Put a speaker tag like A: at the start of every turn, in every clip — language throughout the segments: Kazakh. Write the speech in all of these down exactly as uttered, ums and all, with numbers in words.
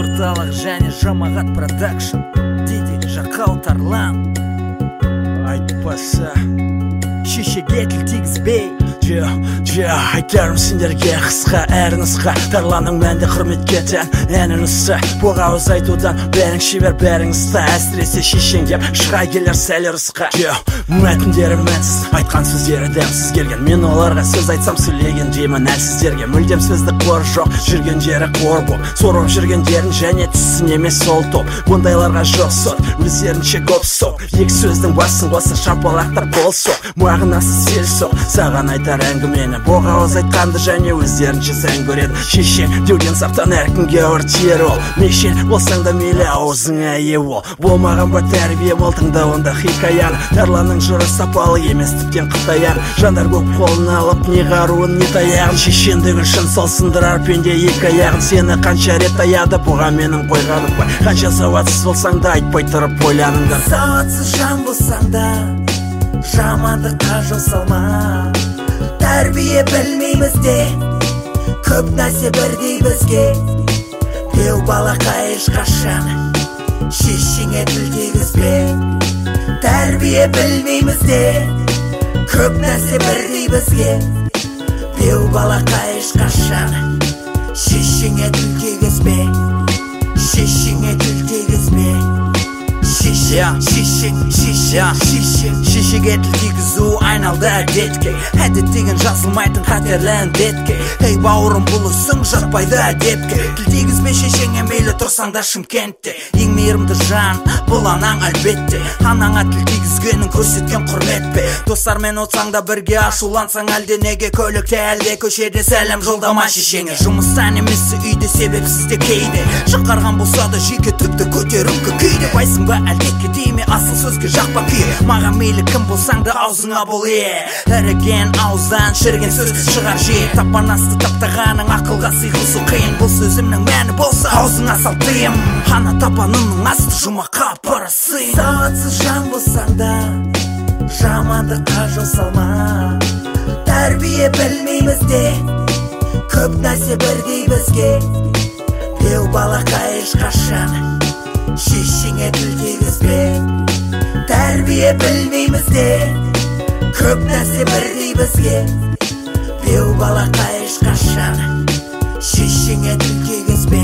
A: орталық және жамағат продакшн. Диди Жақау Тарлан. Айтпаса шешеге тіл тигізбей.
B: Жо, жо, айтарым сендерге қысқа әр нұсқа. Тарланның мәнді құрметке тән әнін ұста. Бұға өз айтудан бәрің шебер бәрің ұста. Әсіресе шешең деп шыға келер сәл ұрысқа. Жо, мәтіндері мәнсіз, айтқан сөздері дәмсіз келген. Мен оларға сөз айтсам сөйлеген деймін әлсіздерге. Мүлдем сөздік қор жоқ, жүрген жері қор боп. Сорып жүргендерін және түсін емес сол топ. Бұндайларға жоқ сот, өздерінше көп соқ. Екі сөздің басын қоса шапалақтар қол соқ. Мағынасы сел соқ, саған айтар әңгімені. Боға өз айтқанды және өздерінше сән көреді. Шешең деуден саптан әркімге өртер ол. Мешен болсаң да мейлі аузыңа ие ол. Болмаған ба тәрбие бол тыңдауында хикаяны. Тарланның жыры сапалы емес тіптен қытаян. Жандар көп қолын алып не қаруын не таяғын. Шешендігі шын сол сындырар пенде екі аяғын. Сені қанша рет аяды бұға менің қойғаным бар. Қанша сауатсыз болсаң да айтпай тұрып ойланыңдар.
A: Сауатсыз жан болсаң да жамандыққа жол салма. Тәрбие білмейміз де көп нәрсе бірдей бізге. Беу балақай ешқашан шешеңе тіл тигізбе. Тәрбие білмейміз де көп нәрсе бірдей бізге. Беу балақай ешқашан шешеңе тіл тигізбе. Шешеңе тіл тигізбе. Шешең, шешең, шешең, шешең. Шешеге тіл тигізу айналды әдетке. Әдет деген жазылмайтын қатерлі індетке. Ей бауырым бұл ісің жатпайды әдепке. Тіл тигізбе шешеңе мейлі тұрсаң да Шымкентте. Ең мейірімді жан бұл анаң әлбетте. Анаңа тіл тигізгенің көрсеткен құрмет пе. Достармен отсаң да бірге ашулансаң әлде неге. Көлікте әлде көшеде сәлем жолдама шешеңе. Жұмыстан емесі үйде себепсізде кейде. Шықарған болса да жеке тіпті көтеріңкі күйде. Байсың ба әлдетке дейме асыл сөзге жақпа күйе. Маған мейлі кім болсаң да аузыңа бол е. Іріген ауыздан шірген сөзді шығар же. Тапанасты таптағаның ақылға сыйғызу қиын. Бұл сөзімнің мәні болса аузыңа сал тыйым. Ана табанымның асты жұмаққа парасың. Сауатсыз жан болсаң да жамандыққа жол салма. Тәрбие білмейміз де көп нәрсе бірдей бізге. Беу балақай ешқашан шешеңе тіл тигізбе. Тәрбие білмейміз де көп нәрсе бірдей бізге. Беу балақай ешқашан шешеңе тіл тигізбе.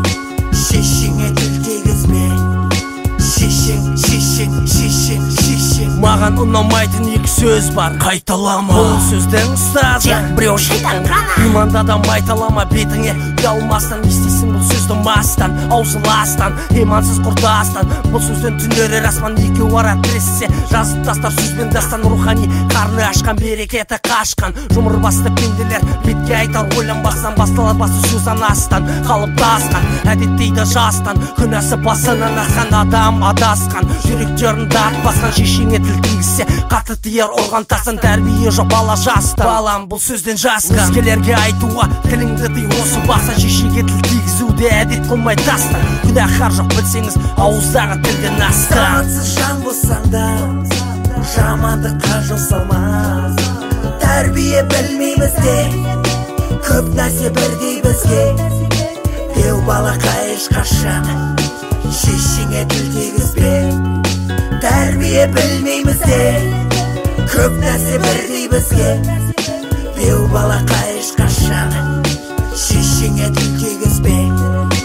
A: Шешеңе тіл тигізбе. Шешең, шешең, шешең, шешең.
B: Маған ұнамайтын екі сөз бар, қайталама.
C: Бұл сөздің ұстазы
B: тек біреу шайтан ғана.
C: Иманда адам айталама бетіңе ұялмастан. Естисің бұл сөзді мастан, аузы ластан, имансыз құрдастан. Бұл сөзден түндері расман екеу ара тірессе. Жазып тастар сөзбен дастан, рухани қарны ашқан, берекеті қашқан. Жұмыр басты пенделер бетке айтар ойланбастан. Басталар басты сөз анастан, қалыптасқан. Әдеттейді жастан, күнәсі басынан аққан. Адам адасқан, жүректерін дат басқан. Шешеңе тіл тигізсе қатты тияр орған тастан. Тәрбие жоқ бала жастан, балам бұл сөзден жасқан. Өзгелерге айтуға тіліңді тый осы баса. Шешеге тіл тигізуде әдет қылмай тастан. Күнәһар жоқ білсеңіз ауыздағы тілден астан.
A: Сауатсыз жан болсаң да жамандыққа жол салма. Тәрбие білмейміз де көп нәрсе бірдей бізге. Беу балақай ешқашан шешеңе тіл тигізбе. Тәрбие білмейміз де көп нәрсе бірдей бізге. Беу балақай ешқашан шешеңе тіл тигізбе.